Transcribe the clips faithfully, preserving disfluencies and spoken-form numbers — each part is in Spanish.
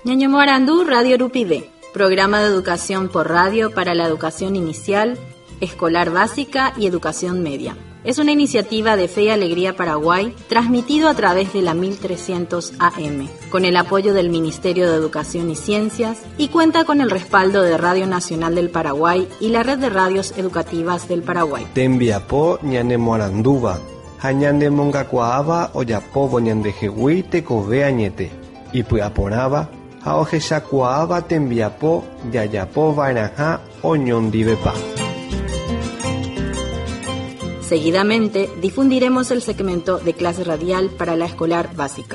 Ñaño Morandú, Radio Rupide, programa de educación por radio para la educación inicial, escolar básica y educación media. Es una iniciativa de Fe y Alegría Paraguay, transmitido a través de la mil trescientos A M, con el apoyo del Ministerio de Educación y Ciencias, y cuenta con el respaldo de Radio Nacional del Paraguay y la Red de Radios Educativas del Paraguay. Tembiapo ñane Moranduba, hañande mongacuaaba oyapobo ñandejehui tekove añete, y puyaporaba, haojeshakuaaba tembiapo yayapo vainaja oñondivepa. Seguidamente difundiremos el segmento de clase radial para la escolar básica.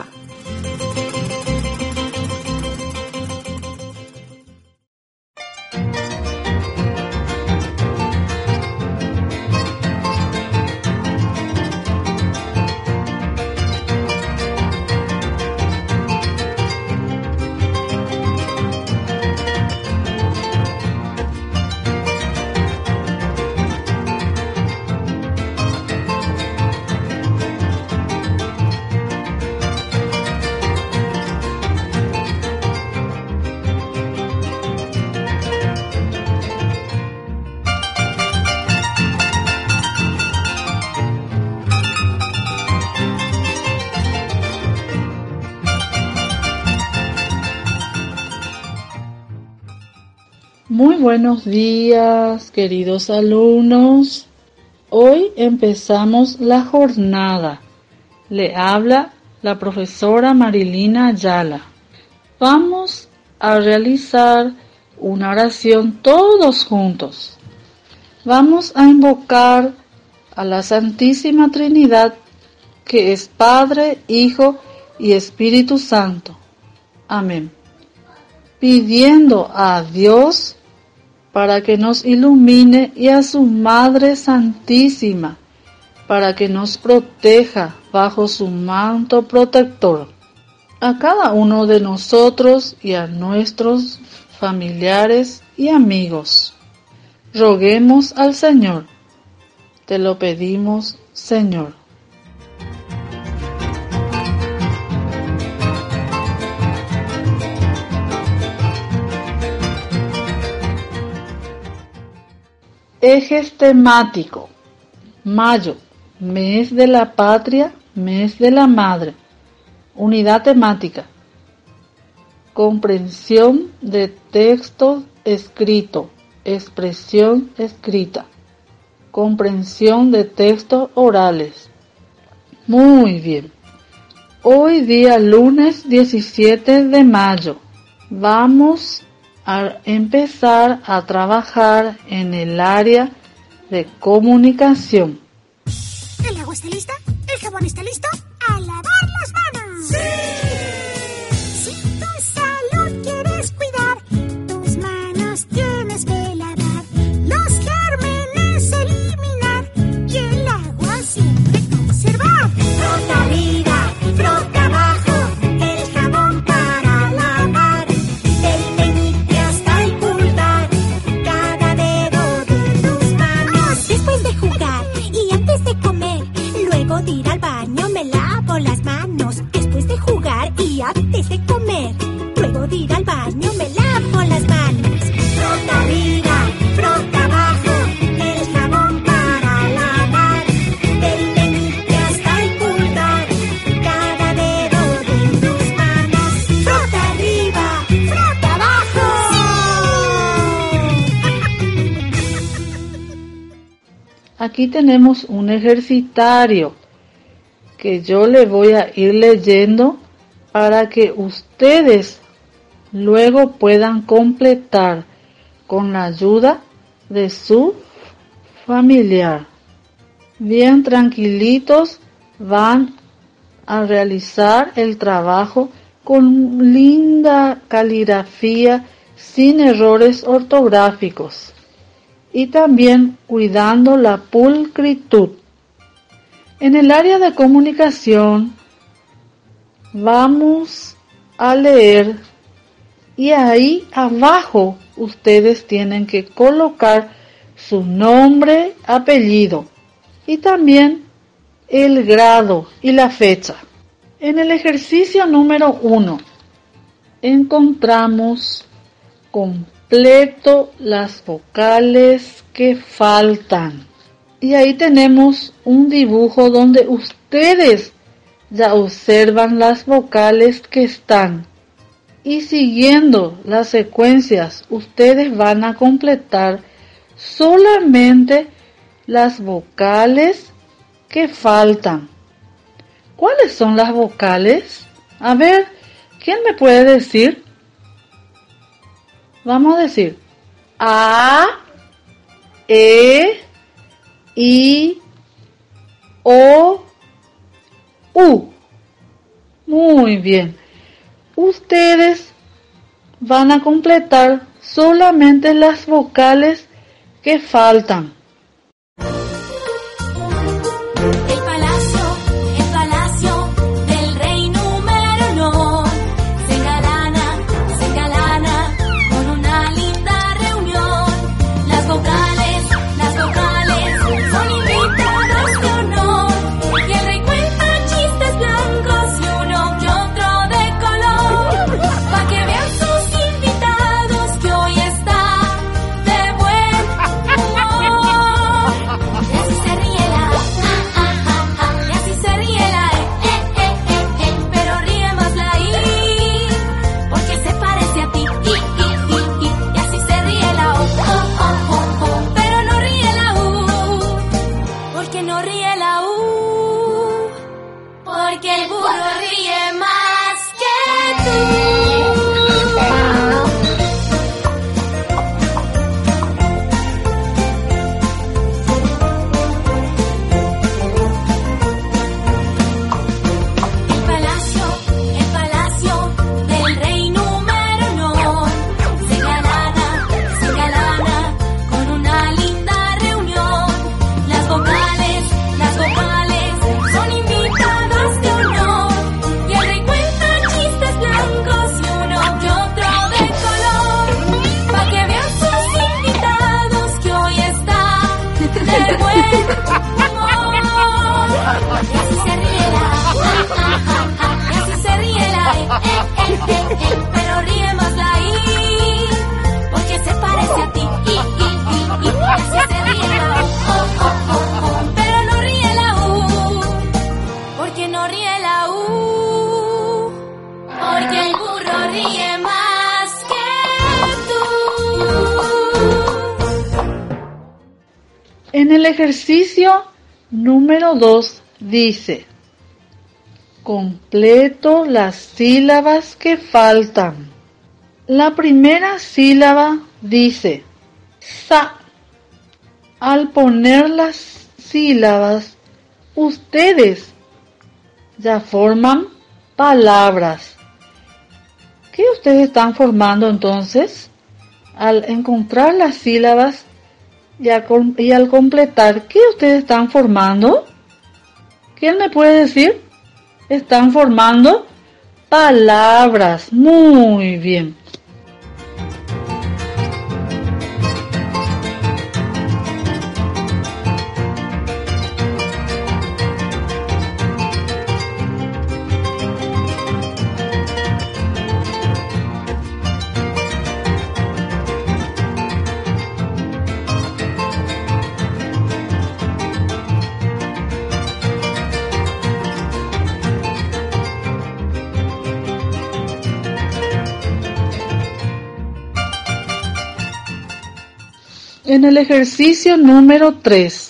Muy buenos días, queridos alumnos. Hoy empezamos la jornada. Le habla la profesora Marilina Ayala. Vamos a realizar una oración todos juntos. Vamos a invocar a la Santísima Trinidad, que es Padre, Hijo y Espíritu Santo. Amén. Pidiendo a Dios para que nos ilumine y a su Madre Santísima para que nos proteja bajo su manto protector. A cada uno de nosotros y a nuestros familiares y amigos. Roguemos al Señor. Te lo pedimos, Señor. Ejes temático. Mayo, mes de la patria, mes de la madre. Unidad temática. Comprensión de texto escrito, expresión escrita. Comprensión de textos orales. Muy bien. Hoy día lunes diecisiete de mayo. Vamos a empezar a trabajar en el área de comunicación. ¿El agua está lista? ¿El jabón está listo? ¡A lavar las manos! ¡Sí! Si tu salud quieres cuidar, tus manos tienes que lavar, los gérmenes eliminar y el agua siempre conservar. Frota arriba, frota abajo, el jabón para lavar, del meñique hasta el pulgar, cada dedo de tus manos. Después de jugar y antes de comer, luego de ir al baño me lavo las manos. Después de jugar y antes de comer, luego de ir al baño me lavo las manos. Frota arriba, frota abajo, el jabón para lavar, del meñique hasta el pulgar, cada dedo de tus manos. Frota arriba, frota abajo. Aquí tenemos un ejercitario que yo le voy a ir leyendo para que ustedes luego puedan completar con la ayuda de su familiar. Bien tranquilitos van a realizar el trabajo con linda caligrafía, sin errores ortográficos y también cuidando la pulcritud. En el área de comunicación vamos a leer y ahí abajo ustedes tienen que colocar su nombre, apellido y también el grado y la fecha. En el ejercicio número uno, encontramos completo las vocales que faltan. Y ahí tenemos un dibujo donde ustedes ya observan las vocales que están. Y siguiendo las secuencias, ustedes van a completar solamente las vocales que faltan. ¿Cuáles son las vocales? A ver, ¿quién me puede decir? Vamos a decir A, E, I, O, U. Muy bien. Ustedes van a completar solamente las vocales que faltan. El palacio, el palacio del rey número uno se engalana, se engalana con una linda reunión. Las vocales, las vocales son invitados de honor. Y el rey cuenta chistes blancos y uno y otro de color. Pa' que vean sus invitados que hoy están de buen humor. Y así se ríe la ah, ah, ah, ah. Y así se ríe la eh, eh, eh, eh. Pero ríe más la i, porque se parece a ti. I, i, i, i. Y así se ríe la o, oh, oh, oh, oh. Pero no ríe la u, porque no ríe la u, porque el burro ríe más que tú. El palacio, el palacio del rey número uno se engalana, se engalana con una linda reunión. Las vocales, las vocales son invitados de honor. Y el rey cuenta chistes blancos y uno y otro de color. Pa' que vean sus invitados que hoy están de buen humor. Y así se ríe la ah, ah, ah, ah. Y así se ríe la eh, eh, eh, eh, eh. Pero ríe más la i, porque se parece a ti. I, i, i, i. Y así se ríe la oh, oh, oh, oh. Pero no ríe la u, porque no ríe la u, porque el burro ríe más que tú. En el ejercicio número dos dice: completo las sílabas que faltan. La primera sílaba dice sa. Al poner las sílabas, ustedes ya forman palabras. ¿Qué ustedes están formando entonces? Al encontrar las sílabas y, a, y al completar, ¿qué ustedes están formando? ¿Quién me puede decir? Están formando palabras. Muy bien. En el ejercicio número tres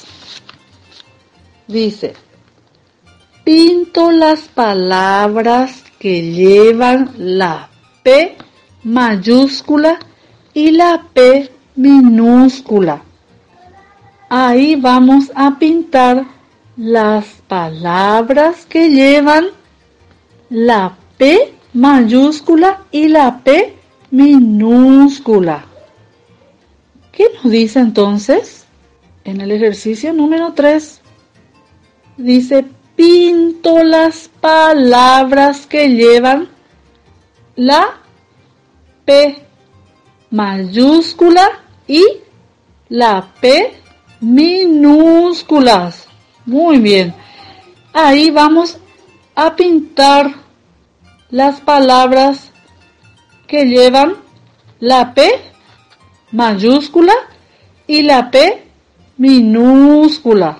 dice: pinto las palabras que llevan la P mayúscula y la P minúscula. Ahí vamos a pintar las palabras que llevan la P mayúscula y la P minúscula. ¿Qué nos dice entonces? En el ejercicio número tres dice: pinto las palabras que llevan la P mayúscula y la P minúsculas. Muy bien. Ahí vamos a pintar las palabras que llevan la P mayúscula y la P minúscula.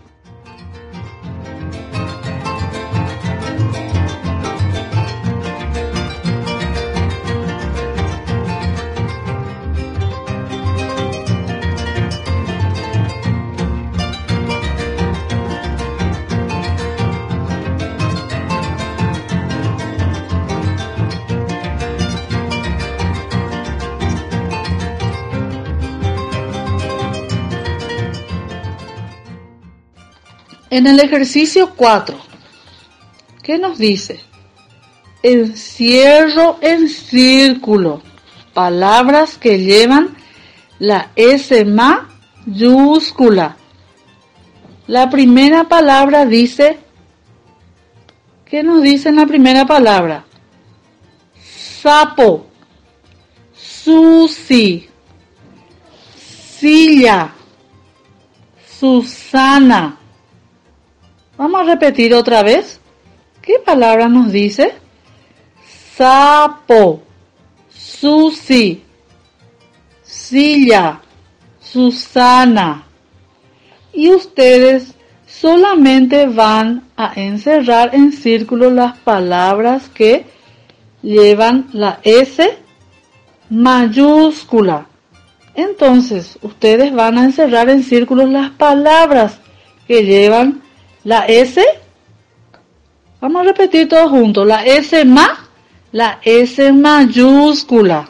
En el ejercicio cuatro, ¿qué nos dice? Encierro en círculo palabras que llevan la S mayúscula. La primera palabra dice, ¿qué nos dice en la primera palabra? Sapo, Susi, silla, Susana. Vamos a repetir otra vez. ¿Qué palabra nos dice? Sapo, Susi, silla, Susana. Y ustedes solamente van a encerrar en círculo las palabras que llevan la S mayúscula. Entonces, ustedes van a encerrar en círculos las palabras que llevan la S. Vamos a repetir todos juntos. La S ma, la S mayúscula.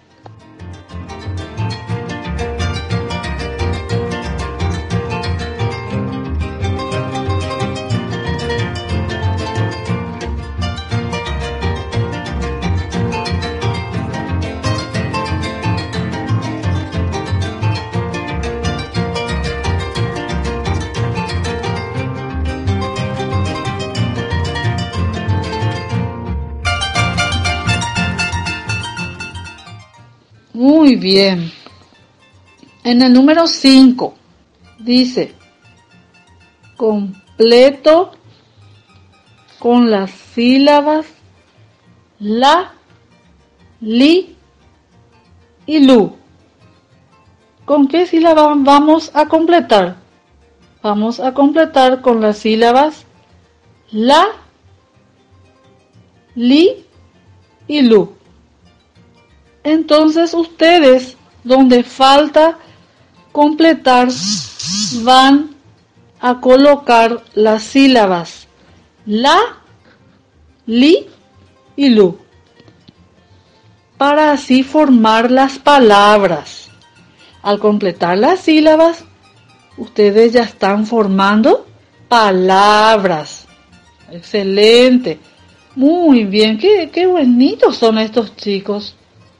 Muy bien. En el número cinco dice, completo con las sílabas la, li y lu. ¿Con qué sílaba vamos a completar? Vamos a completar con las sílabas la, li y lu. Entonces ustedes, donde falta completar, van a colocar las sílabas la, li y lu, para así formar las palabras. Al completar las sílabas, ustedes ya están formando palabras. Excelente. Muy bien. Qué, qué bonitos son estos chicos.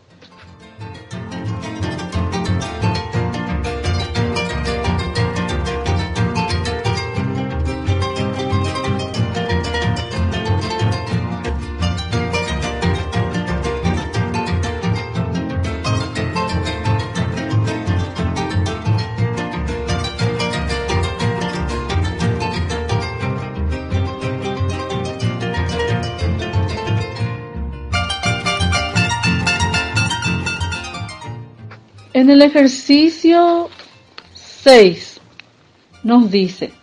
En el ejercicio seis nos dice,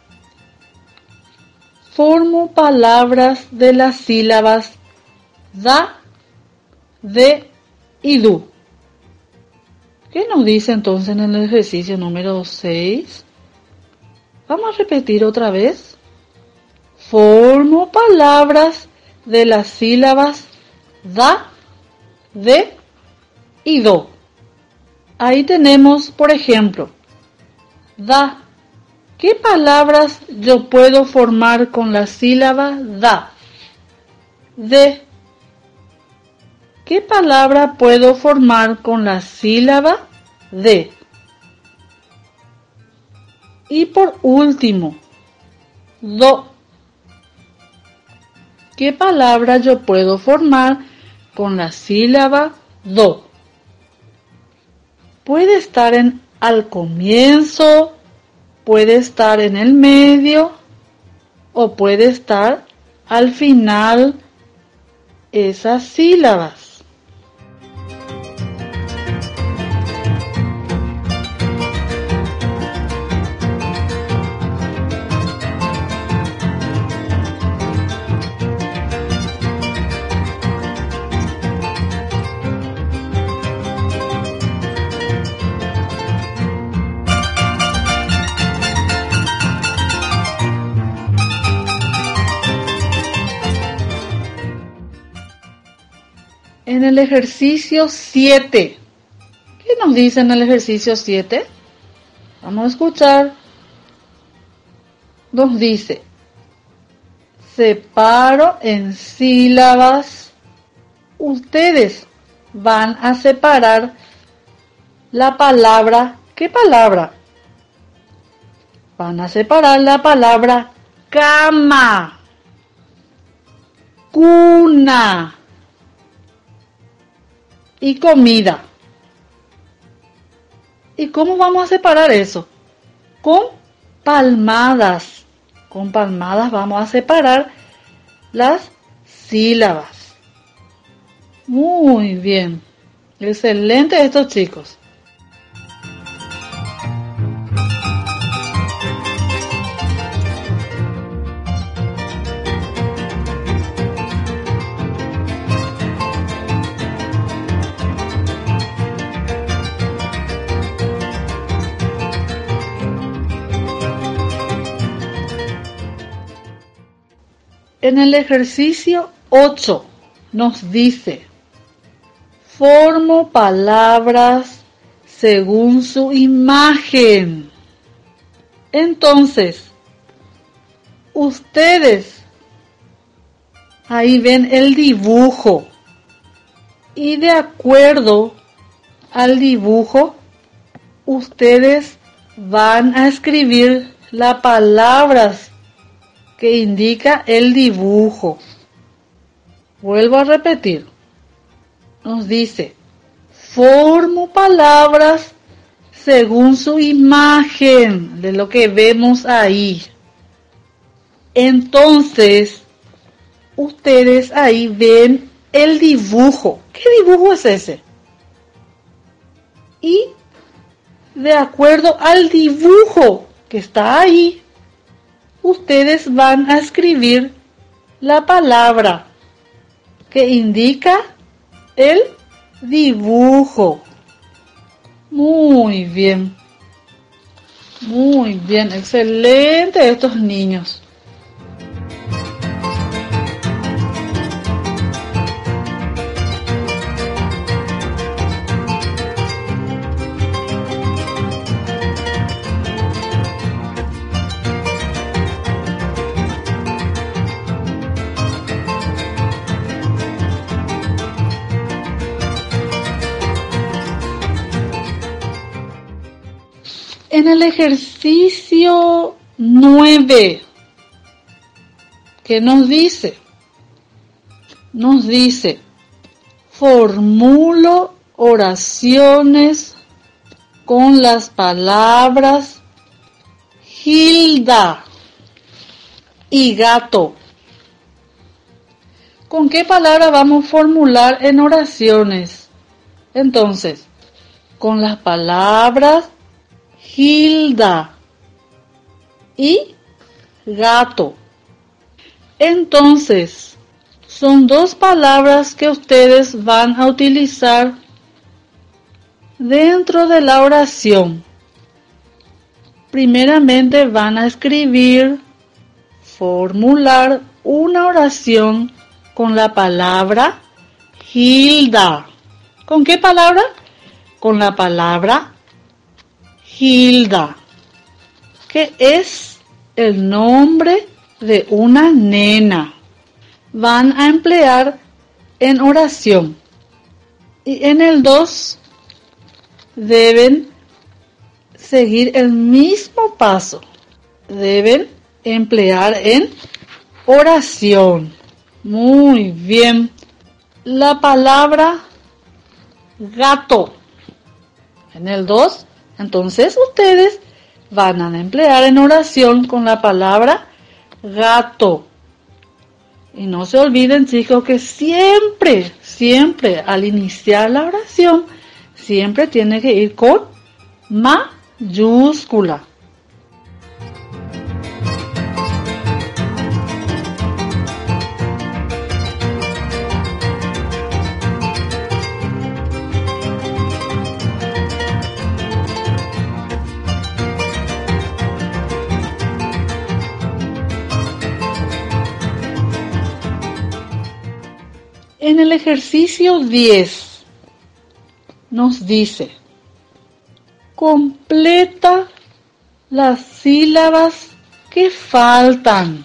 formo palabras de las sílabas da, de y du. ¿Qué nos dice entonces en el ejercicio número seis? Vamos a repetir otra vez. Formo palabras de las sílabas da, de y do. Ahí tenemos, por ejemplo, da. ¿Qué palabras yo puedo formar con la sílaba da? De. ¿Qué palabra puedo formar con la sílaba de? Y por último, do. ¿Qué palabra yo puedo formar con la sílaba do? Puede estar en al comienzo, puede estar en el medio o puede estar al final esas sílabas. En el ejercicio siete, ¿qué nos dice en el ejercicio siete? Vamos a escuchar. Nos dice, separo en sílabas. Ustedes van a separar la palabra. ¿Qué palabra? Van a separar la palabra cama, cuna y comida. ¿Y cómo vamos a separar eso? Con palmadas. Con palmadas vamos a separar las sílabas. Muy bien. Excelente estos chicos. En el ejercicio ocho nos dice, formo palabras según su imagen. Entonces, ustedes ahí ven el dibujo y de acuerdo al dibujo, ustedes van a escribir las palabras que indica el dibujo. Vuelvo a repetir. Nos dice, formo palabras según su imagen, de lo que vemos ahí. Entonces, ustedes ahí ven el dibujo. ¿Qué dibujo es ese? Y de acuerdo al dibujo que está ahí, ustedes van a escribir la palabra que indica el dibujo. Muy bien. Muy bien. Excelente estos niños. En el ejercicio nueve, ¿qué nos dice? Nos dice, formulo oraciones con las palabras Gilda y gato. ¿Con qué palabra vamos a formular en oraciones? Entonces, con las palabras Gilda y gato. Entonces, son dos palabras que ustedes van a utilizar dentro de la oración. Primeramente van a escribir, formular una oración con la palabra Gilda. ¿Con qué palabra? Con la palabra Gilda, que es el nombre de una nena. Van a emplear en oración. Y en el dos deben seguir el mismo paso. Deben emplear en oración. Muy bien. La palabra gato. En el dos, entonces ustedes van a emplear en oración con la palabra gato. Y no se olviden, chicos, que siempre, siempre al iniciar la oración, siempre tiene que ir con mayúscula. en el ejercicio diez nos dice, completa las sílabas que faltan.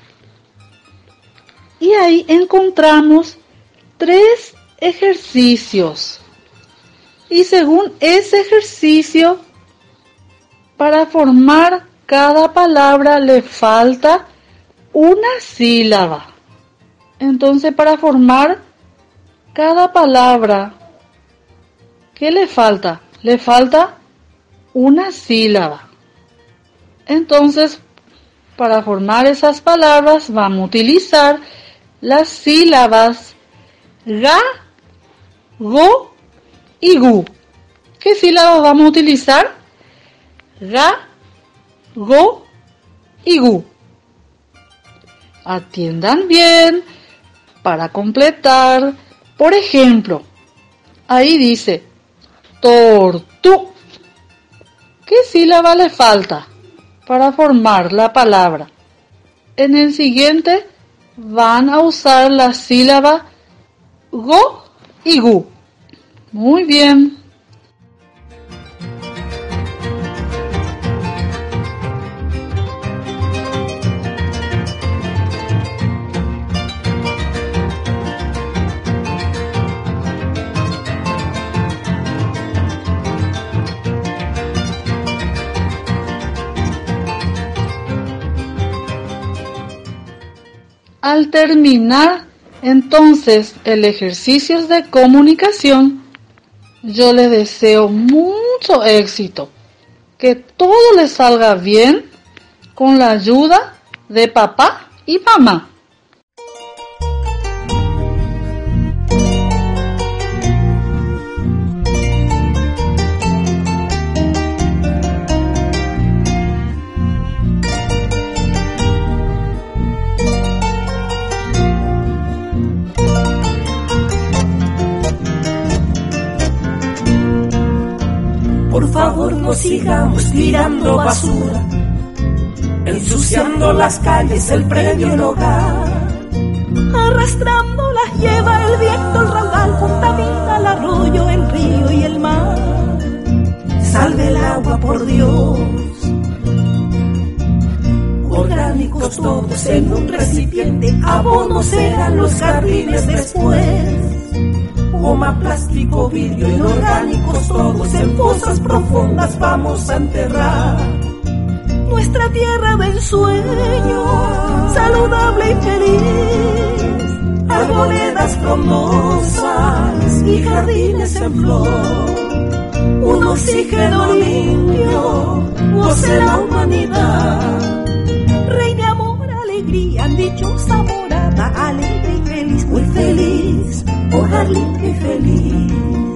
Y ahí encontramos tres ejercicios. Y según ese ejercicio, para formar cada palabra le falta una sílaba. Entonces, para formar cada palabra, ¿qué le falta? Le falta una sílaba. Entonces, para formar esas palabras, vamos a utilizar las sílabas ga, go y gu. ¿Qué sílabas vamos a utilizar? Ga, go y gu. Atiendan bien para completar. Por ejemplo, ahí dice tortu. ¿Qué sílaba le falta para formar la palabra? En el siguiente van a usar la sílaba go y gu. Muy bien. Al terminar entonces el ejercicio de comunicación, yo les deseo mucho éxito, que todo les salga bien con la ayuda de papá y mamá. Por favor, no sigamos tirando basura, ensuciando las calles, el predio, el hogar. Arrastrando las lleva el viento, el raudal contamina el arroyo, el río y el mar. Salve el agua, por Dios. Orgánicos todos en un recipiente, abono serán los jardines después. Goma, plástico, vidrio, inorgánicos todos en fosas profundas vamos a enterrar. Nuestra tierra de ensueño, saludable y feliz, arboledas frondosas y jardines en flor. Un oxígeno limpio, goce la humanidad. Reine, amor, alegría, dichosa morada, alegre y feliz, muy feliz, hogar limpio y feliz.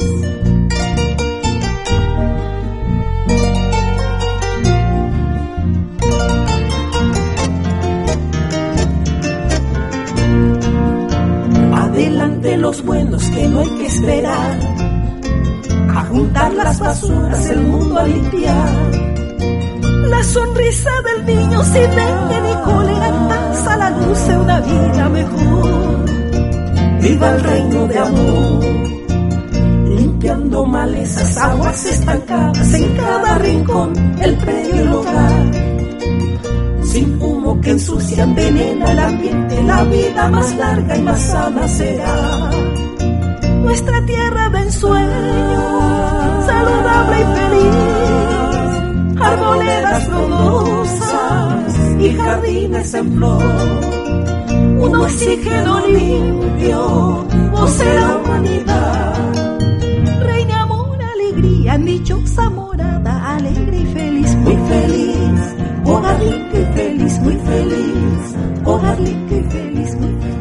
Adelante los buenos, que no hay que esperar, a juntar las basuras, el mundo a limpiar. La sonrisa del niño sin dengue ni cólera, paz a la luz de una vida mejor. Viva el reino de amor, limpiando malezas, aguas estancadas en cada rincón, el predio y el hogar. Sin humo que ensucia, envenena el ambiente, la vida más larga y más sana será. Nuestra tierra de ensueño, saludable y feliz, arboledas frondosas y jardines en flor. Un oxígeno limpio, goce la humanidad. Reine, amor, alegría, dichosa morada, alegre y feliz, muy feliz, hogar limpio y feliz, muy feliz, hogar limpio y feliz, muy feliz.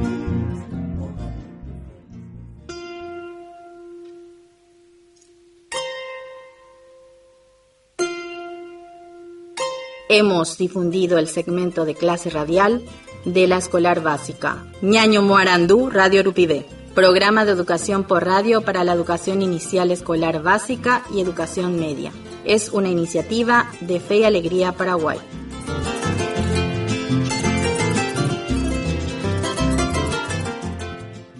Hemos difundido el segmento de clase radial de la escolar básica Ñaño Moarandú, Radio Urupide, programa de educación por radio para la educación inicial escolar básica y educación media. Es una iniciativa de Fe y Alegría Paraguay.